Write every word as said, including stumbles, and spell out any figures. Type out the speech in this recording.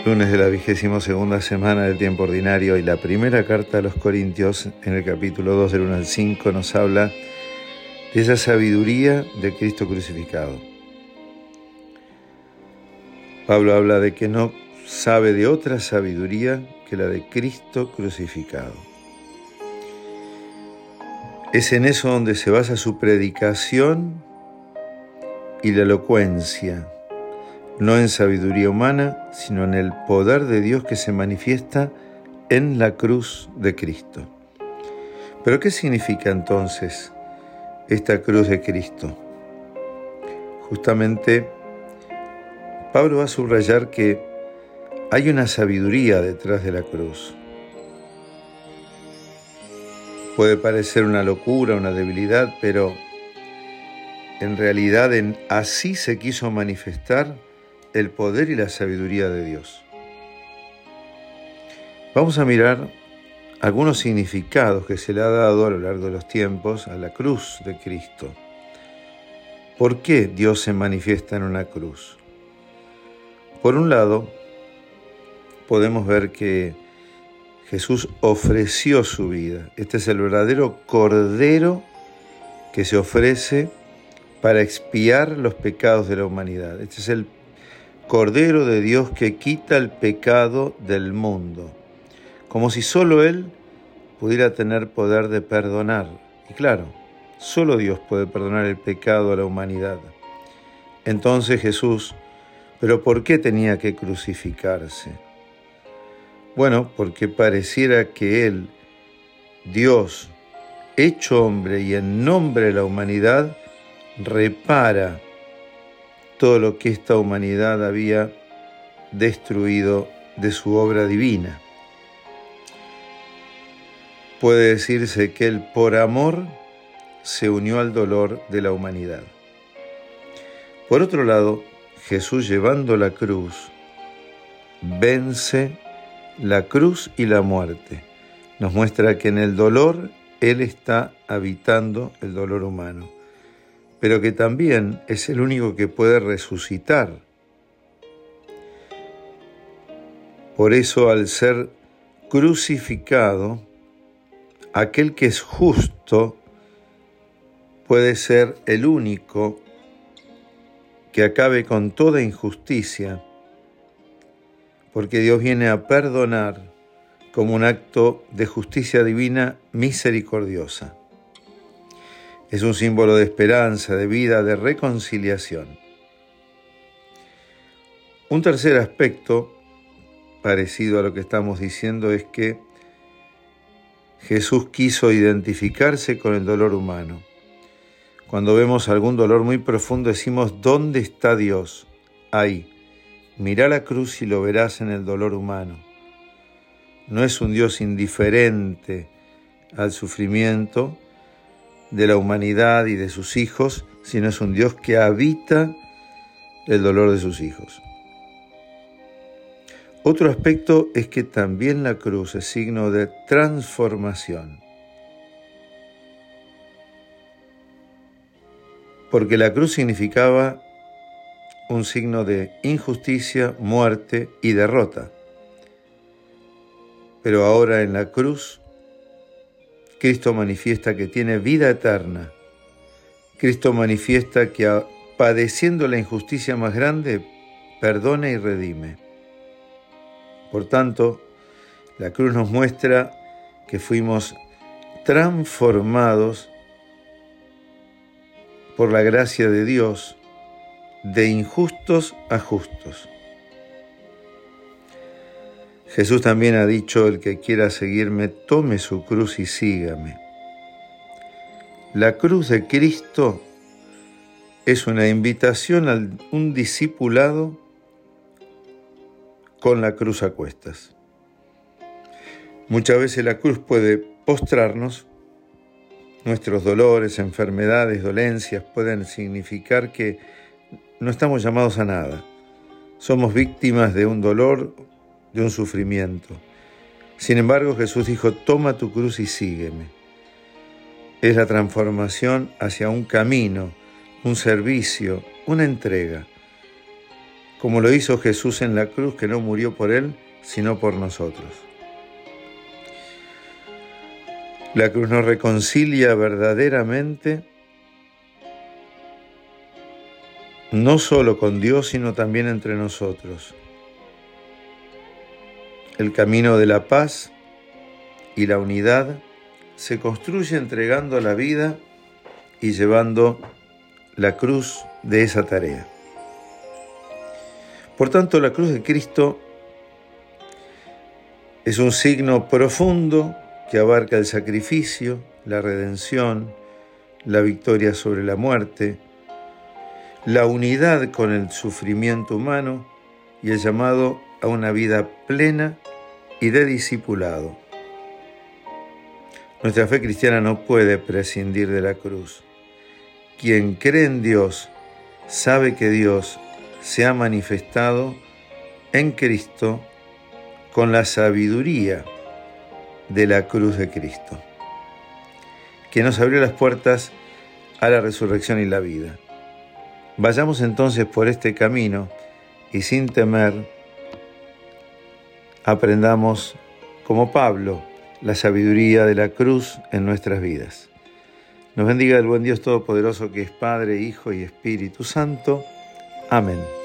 Lunes de la vigésima segunda semana del tiempo ordinario, y la primera carta a los Corintios, en el capítulo dos, del uno al cinco, nos habla de esa sabiduría de Cristo crucificado. Pablo habla de que no sabe de otra sabiduría que la de Cristo crucificado. Es en eso donde se basa su predicación y la elocuencia, no en sabiduría humana, sino en el poder de Dios que se manifiesta en la cruz de Cristo. ¿Pero qué significa entonces esta cruz de Cristo? Justamente, Pablo va a subrayar que hay una sabiduría detrás de la cruz. Puede parecer una locura, una debilidad, pero en realidad en así se quiso manifestar el poder y la sabiduría de Dios. Vamos a mirar algunos significados que se le ha dado a lo largo de los tiempos a la cruz de Cristo. ¿Por qué Dios se manifiesta en una cruz? Por un lado, podemos ver que Jesús ofreció su vida. Este es el verdadero Cordero que se ofrece para expiar los pecados de la humanidad. Este es el Cordero de Dios que quita el pecado del mundo, como si solo Él pudiera tener poder de perdonar. Y claro, solo Dios puede perdonar el pecado a la humanidad. Entonces Jesús, ¿pero por qué tenía que crucificarse? Bueno, porque pareciera que Él, Dios, hecho hombre y en nombre de la humanidad, repara todo lo que esta humanidad había destruido de su obra divina. Puede decirse que Él, por amor, se unió al dolor de la humanidad. Por otro lado, Jesús, llevando la cruz, vence la cruz y la muerte. Nos muestra que en el dolor Él está habitando el dolor humano, pero que también es el único que puede resucitar. Por eso, al ser crucificado, aquel que es justo puede ser el único que acabe con toda injusticia, porque Dios viene a perdonar como un acto de justicia divina misericordiosa. Es un símbolo de esperanza, de vida, de reconciliación. Un tercer aspecto, parecido a lo que estamos diciendo, es que Jesús quiso identificarse con el dolor humano. Cuando vemos algún dolor muy profundo, decimos, ¿dónde está Dios? Ahí. Mirá la cruz y lo verás en el dolor humano. No es un Dios indiferente al sufrimiento de la humanidad y de sus hijos, sino es un Dios que habita el dolor de sus hijos. Otro aspecto es que también la cruz es signo de transformación, porque la cruz significaba un signo de injusticia, muerte y derrota. Pero ahora en la cruz, Cristo manifiesta que tiene vida eterna. Cristo manifiesta que, padeciendo la injusticia más grande, perdona y redime. Por tanto, la cruz nos muestra que fuimos transformados por la gracia de Dios, de injustos a justos. Jesús también ha dicho, el que quiera seguirme, tome su cruz y sígame. La cruz de Cristo es una invitación a un discipulado con la cruz a cuestas. Muchas veces la cruz puede postrarnos. Nuestros dolores, enfermedades, dolencias pueden significar que no estamos llamados a nada. Somos víctimas de un dolor, de un sufrimiento. Sin embargo, Jesús dijo, toma tu cruz y sígueme. Es la transformación hacia un camino, un servicio, una entrega. como lo hizo Jesús en la cruz, que no murió por él, sino por nosotros. La cruz nos reconcilia verdaderamente, no solo con Dios, sino también entre nosotros. El camino de la paz y la unidad se construye entregando la vida y llevando la cruz de esa tarea. Por tanto, la cruz de Cristo es un signo profundo que abarca el sacrificio, la redención, la victoria sobre la muerte, la unidad con el sufrimiento humano y el llamado a una vida plena y de discipulado. Nuestra fe cristiana no puede prescindir de la cruz. Quien cree en Dios sabe que Dios se ha manifestado en Cristo con la sabiduría de la cruz de Cristo, que nos abrió las puertas a la resurrección y la vida. Vayamos entonces por este camino y sin temer aprendamos, como Pablo, la sabiduría de la cruz en nuestras vidas. Nos bendiga el buen Dios Todopoderoso, que es Padre, Hijo y Espíritu Santo. Amén.